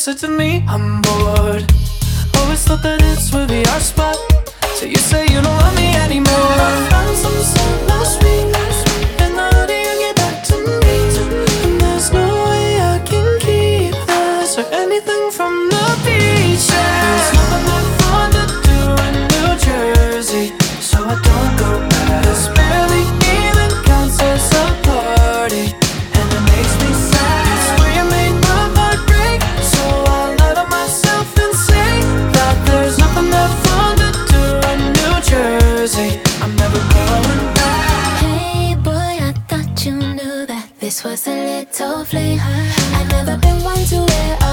said to me, I'm bored. Always thought that this would be our spot, so you say you don't love me anymore. I found some sun last week, and the honey you get back to me, and there's no way I can keep this or anything from the beach. There's nothing that fun to do in New Jersey, so I don't go back. This barely even counts as a party, and it makes me sad. It's where you made my heart break, so I lied to myself and say that there's nothing that fun to do in New Jersey. I'm never going back. Hey boy, I thought you knew that this was a little fling. I've never been one to wear